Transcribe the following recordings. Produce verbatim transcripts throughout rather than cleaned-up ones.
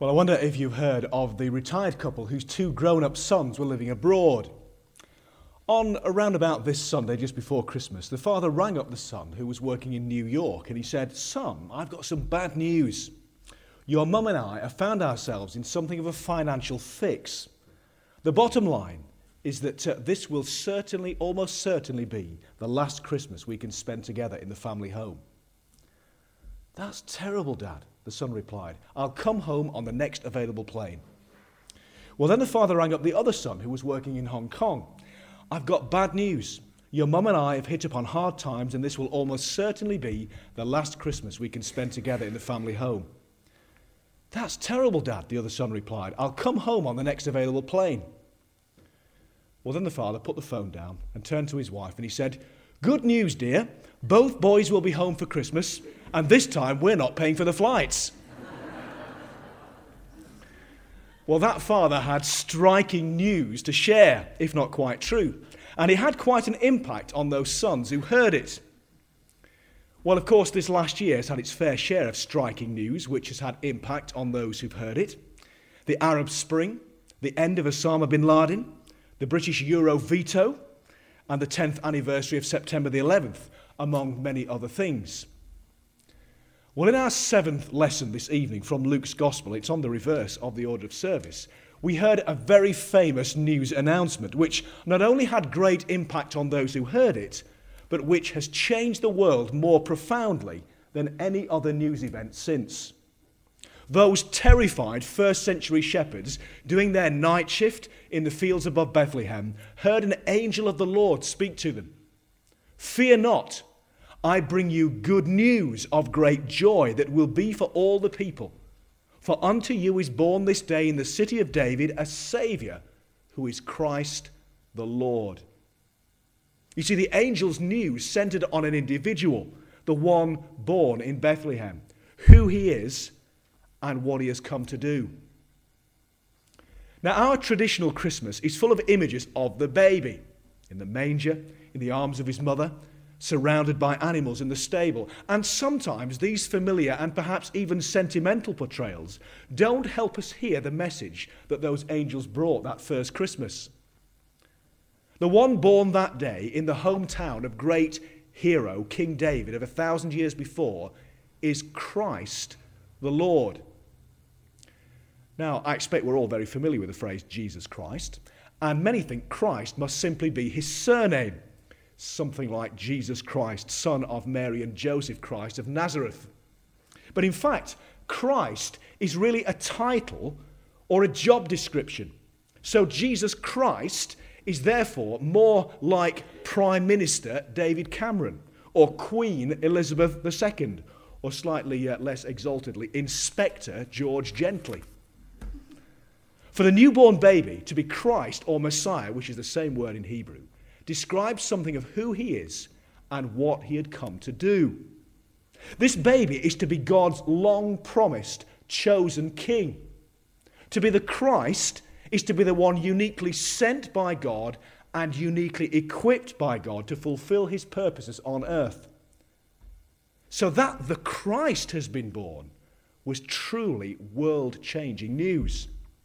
Well, I wonder if you've heard of the retired couple whose two grown-up sons were living abroad. On around about this Sunday, just before Christmas, the father rang up the son who was working in New York and he said, "Son, I've got some bad news. Your mum and I have found ourselves in something of a financial fix. The bottom line is that uh, this will certainly, almost certainly be the last Christmas we can spend together in the family home." "That's terrible, Dad," the son replied. "I'll come home on the next available plane." Well, then the father rang up the other son who was working in Hong Kong. "I've got bad news. Your mum and I have hit upon hard times and this will almost certainly be the last Christmas we can spend together in the family home." "That's terrible, Dad," the other son replied. "I'll come home on the next available plane." Well, then the father put the phone down and turned to his wife and he said, "Good news, dear. Both boys will be home for Christmas, and this time we're not paying for the flights." Well, that father had striking news to share, if not quite true, and it had quite an impact on those sons who heard it. Well, of course, this last year has had its fair share of striking news, which has had impact on those who've heard it. The Arab Spring, the end of Osama bin Laden, the British Euro veto, and the tenth anniversary of September the eleventh, among many other things. Well, in our seventh lesson this evening from Luke's Gospel, it's on the reverse of the order of service, we heard a very famous news announcement, which not only had great impact on those who heard it, but which has changed the world more profoundly than any other news event since. Those terrified first century shepherds doing their night shift in the fields above Bethlehem heard an angel of the Lord speak to them. "Fear not, I bring you good news of great joy that will be for all the people. For unto you is born this day in the city of David a Saviour, who is Christ the Lord." You see, the angel's news centered on an individual, the one born in Bethlehem, who he is and what he has come to do. Now, our traditional Christmas is full of images of the baby in the manger, in the arms of his mother, surrounded by animals in the stable. And sometimes these familiar and perhaps even sentimental portrayals don't help us hear the message that those angels brought that first Christmas. The one born that day in the hometown of great hero King David of a thousand years before is Christ the Lord. Now, I expect we're all very familiar with the phrase Jesus Christ, and many think Christ must simply be his surname, something like Jesus Christ, son of Mary and Joseph Christ of Nazareth. But in fact, Christ is really a title or a job description. So Jesus Christ is therefore more like Prime Minister David Cameron or Queen Elizabeth the Second, or slightly uh, less exaltedly, Inspector George Gently. For the newborn baby to be Christ or Messiah, which is the same word in Hebrew, describes something of who he is and what he had come to do. This baby is to be God's long-promised, chosen king. To be the Christ is to be the one uniquely sent by God and uniquely equipped by God to fulfill his purposes on earth. So that the Christ has been born was truly world-changing news.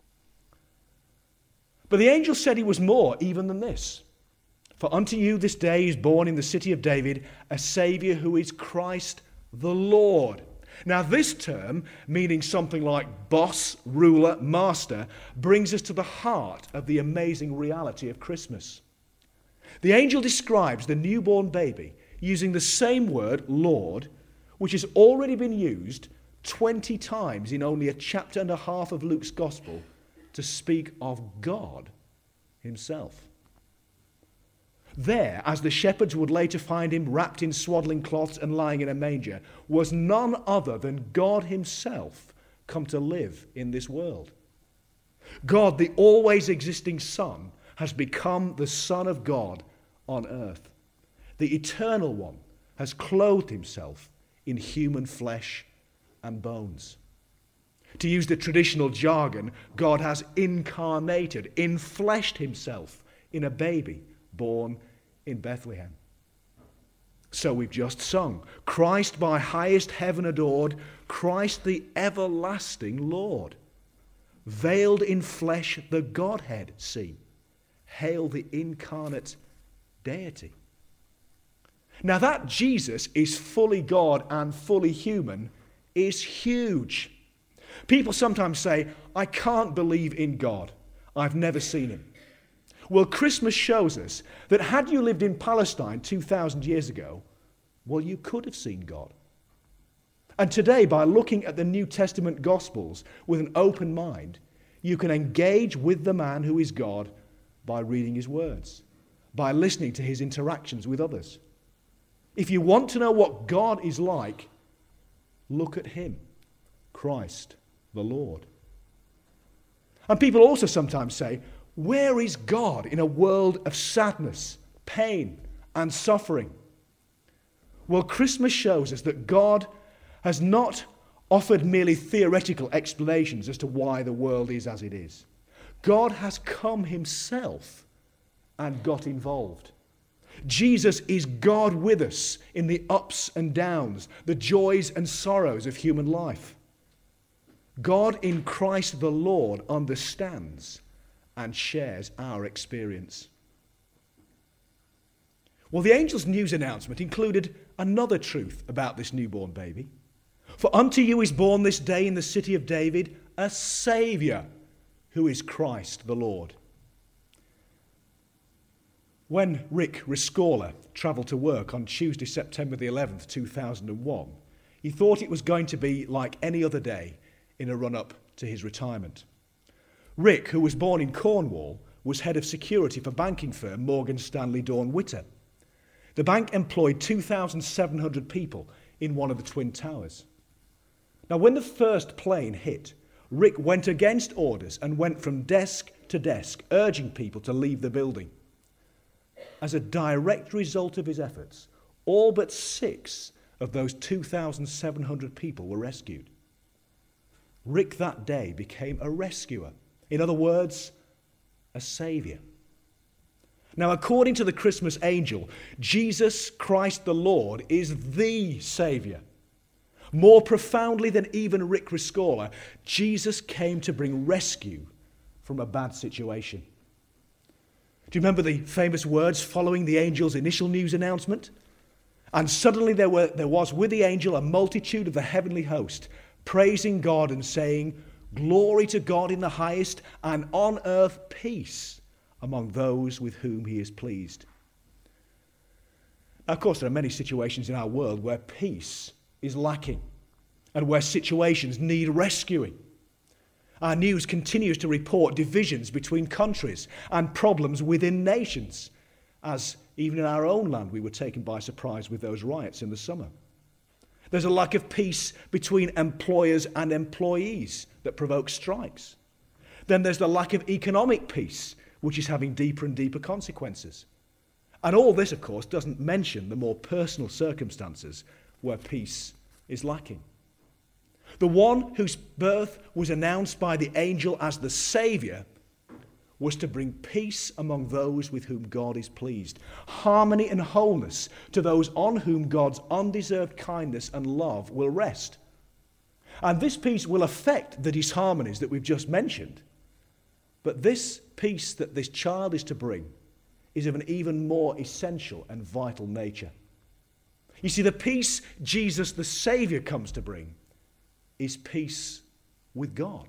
But the angel said he was more even than this. "For unto you this day is born in the city of David a Saviour who is Christ the Lord." Now this term, meaning something like boss, ruler, master, brings us to the heart of the amazing reality of Christmas. The angel describes the newborn baby using the same word, Lord, which has already been used twenty times in only a chapter and a half of Luke's Gospel to speak of God himself. There, as the shepherds would later find him wrapped in swaddling cloths and lying in a manger, was none other than God himself come to live in this world. God, the always existing Son, has become the Son of God on earth. The Eternal One has clothed himself in human flesh and bones. To use the traditional jargon, God has incarnated, infleshed himself in a baby born in Bethlehem. So we've just sung, Christ by highest heaven adored, Christ the everlasting Lord. veiled in flesh, the Godhead see. Hail the incarnate deity. Now that Jesus is fully God and fully human is huge. People sometimes say, I can't believe in God. I've never seen him. Well, Christmas shows us that had you lived in Palestine two thousand years ago, well, you could have seen God. And today, by looking at the New Testament Gospels with an open mind, you can engage with the man who is God by reading his words, by listening to his interactions with others. If you want to know what God is like, look at him, Christ the Lord. And people also sometimes say, where is God in a world of sadness, pain, and suffering? Well, Christmas shows us that God has not offered merely theoretical explanations as to why the world is as it is. God has come himself and got involved. Jesus is God with us in the ups and downs, the joys and sorrows of human life. God in Christ the Lord understands and shares our experience. Well, the angel's news announcement included another truth about this newborn baby. For unto you is born this day in the city of David a Saviour, who is Christ the Lord. When Rick Riscola travelled to work on Tuesday, September the eleventh, two thousand one, he thought it was going to be like any other day in a run-up to his retirement. Rick, who was born in Cornwall, was head of security for banking firm Morgan Stanley Dawn Witter. The bank employed two thousand seven hundred people in one of the Twin Towers. Now, when the first plane hit, Rick went against orders and went from desk to desk, urging people to leave the building. As a direct result of his efforts, all but six of those two thousand seven hundred people were rescued. Rick that day became a rescuer. In other words, a saviour. Now, according to the Christmas angel, Jesus Christ the Lord is the saviour. More profoundly than even Rick Riscola, Jesus came to bring rescue from a bad situation. Do you remember the famous words following the angel's initial news announcement? And suddenly there, were, there was with the angel a multitude of the heavenly host, praising God and saying, Glory to God in the highest, and on earth peace among those with whom he is pleased. Now, of course, there are many situations in our world where peace is lacking and where situations need rescuing. Our news continues to report divisions between countries and problems within nations, as even in our own land we were taken by surprise with those riots in the summer. There's a lack of peace between employers and employees that provoke strikes. Then there's the lack of economic peace, which is having deeper and deeper consequences. And all this, of course, doesn't mention the more personal circumstances where peace is lacking. The one whose birth was announced by the angel as the Saviour was to bring peace among those with whom God is pleased, harmony and wholeness to those on whom God's undeserved kindness and love will rest. And this peace will affect the disharmonies that we've just mentioned. But this peace that this child is to bring is of an even more essential and vital nature. You see, the peace Jesus the Saviour comes to bring is peace with God.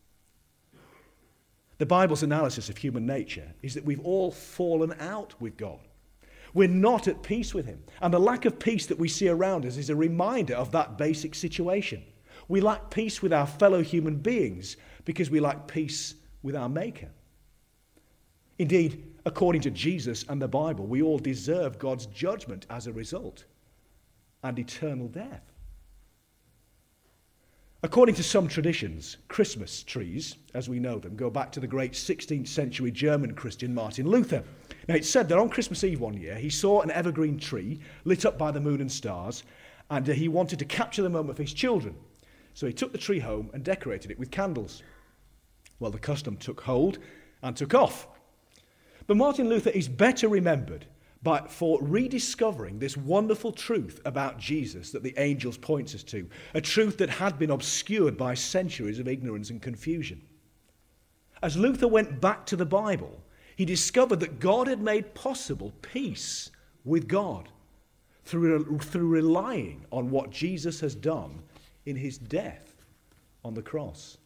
The Bible's analysis of human nature is that we've all fallen out with God. We're not at peace with him. And the lack of peace that we see around us is a reminder of that basic situation. We lack peace with our fellow human beings because we lack peace with our Maker. Indeed, according to Jesus and the Bible, we all deserve God's judgment as a result and eternal death. According to some traditions, Christmas trees, as we know them, go back to the great sixteenth century German Christian Martin Luther. Now, it's said that on Christmas Eve one year, he saw an evergreen tree lit up by the moon and stars, and uh, he wanted to capture the moment for his children. So he took the tree home and decorated it with candles. Well, the custom took hold and took off. But Martin Luther is better remembered by, for rediscovering this wonderful truth about Jesus that the angels point us to, a truth that had been obscured by centuries of ignorance and confusion. As Luther went back to the Bible, he discovered that God had made possible peace with God through, through relying on what Jesus has done in his death on the cross.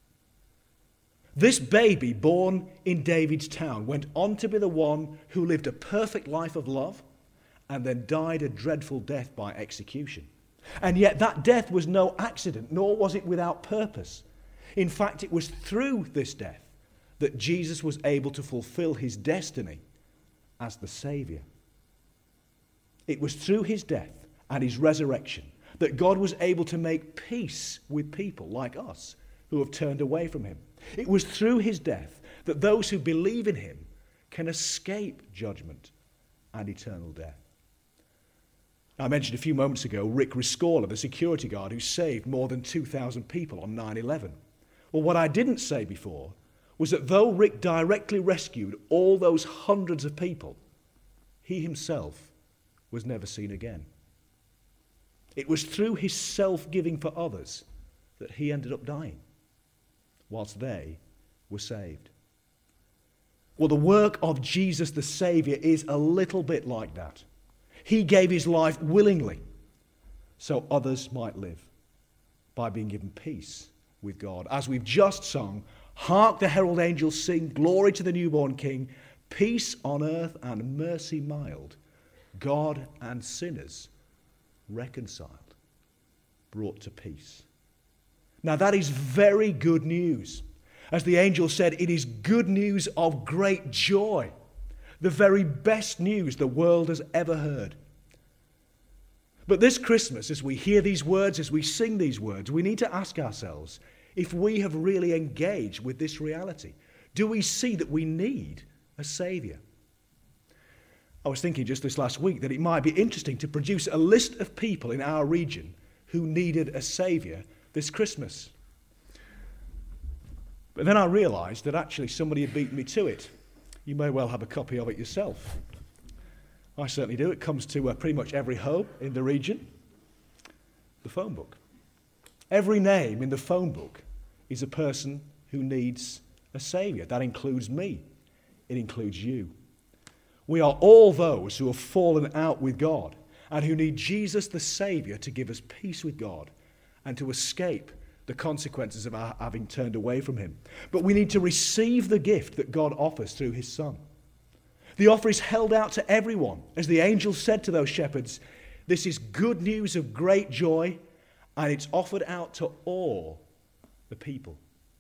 This baby born in David's town went on to be the one who lived a perfect life of love and then died a dreadful death by execution. And yet that death was no accident, nor was it without purpose. In fact, it was through this death that Jesus was able to fulfill his destiny as the Saviour. It was through his death and his resurrection that God was able to make peace with people like us who have turned away from him. It was through his death that those who believe in him can escape judgment and eternal death. I mentioned a few moments ago Rick Riscola, the security guard who saved more than two thousand people on nine eleven. Well, what I didn't say before was that though Rick directly rescued all those hundreds of people, he himself was never seen again. It was through his self-giving for others that he ended up dying, whilst they were saved. Well, the work of Jesus the Saviour is a little bit like that. He gave his life willingly so others might live by being given peace with God. As we've just sung, hark the herald angels sing, glory to the newborn King, peace on earth and mercy mild, God and sinners reconciled, brought to peace. Now that is very good news. As the angel said, it is good news of great joy, the very best news the world has ever heard. But this Christmas, as we hear these words, as we sing these words, we need to ask ourselves if we have really engaged with this reality. Do we see that we need a Saviour? I was thinking just this last week that it might be interesting to produce a list of people in our region who needed a Saviour this Christmas. But then I realised that actually somebody had beaten me to it. You may well have a copy of it yourself. I certainly do. It comes to uh, pretty much every home in the region. The phone book. Every name in the phone book is a person who needs a Saviour. That includes me. It includes you. We are all those who have fallen out with God and who need Jesus the Saviour to give us peace with God and to escape the consequences of our having turned away from him. But we need to receive the gift that God offers through his Son. The offer is held out to everyone. As the angel said to those shepherds, this is good news of great joy, and it's offered out to all the people.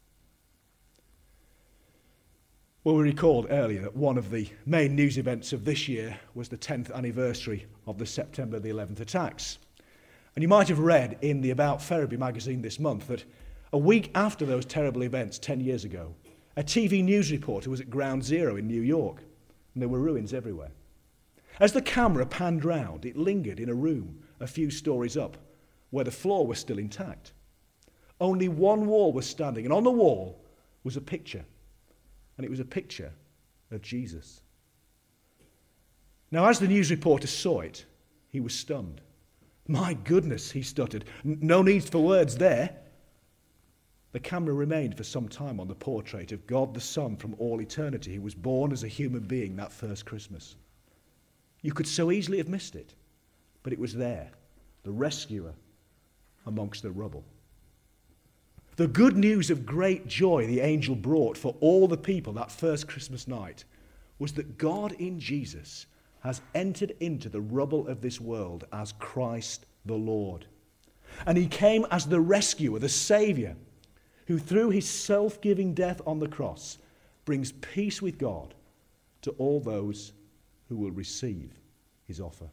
Well, we recalled earlier that one of the main news events of this year was the tenth anniversary of the September the eleventh attacks. And you might have read in the About Ferriby magazine this month that a week after those terrible events ten years ago, a T V news reporter was at Ground Zero in New York, and there were ruins everywhere. As the camera panned round, it lingered in a room a few stories up, where the floor was still intact. Only one wall was standing, and on the wall was a picture, and it was a picture of Jesus. Now, as the news reporter saw it, he was stunned. My goodness, he stuttered. No need for words there. The camera remained for some time on the portrait of God the Son from all eternity, who was born as a human being that first Christmas. You could so easily have missed it, but it was there, the rescuer amongst the rubble. The good news of great joy the angel brought for all the people that first Christmas night was that God in Jesus has entered into the rubble of this world as Christ the Lord. And he came as the rescuer, the Saviour, who through his self-giving death on the cross brings peace with God to all those who will receive his offer.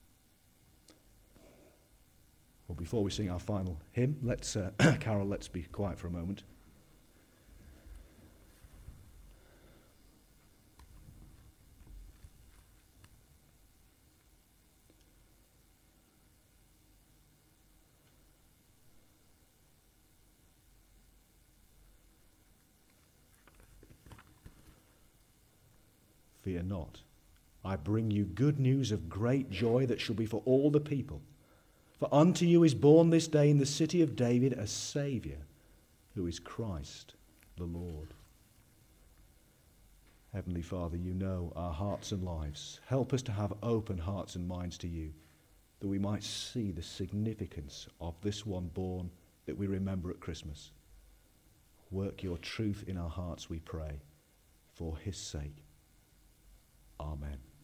Well, before we sing our final hymn, let's, uh, Carol, let's be quiet for a moment. Fear not. I bring you good news of great joy that shall be for all the people. For unto you is born this day in the city of David a Saviour, who is Christ the Lord. Heavenly Father, you know our hearts and lives. Help us to have open hearts and minds to you, that we might see the significance of this one born that we remember at Christmas. Work your truth in our hearts, we pray, for his sake. Amen.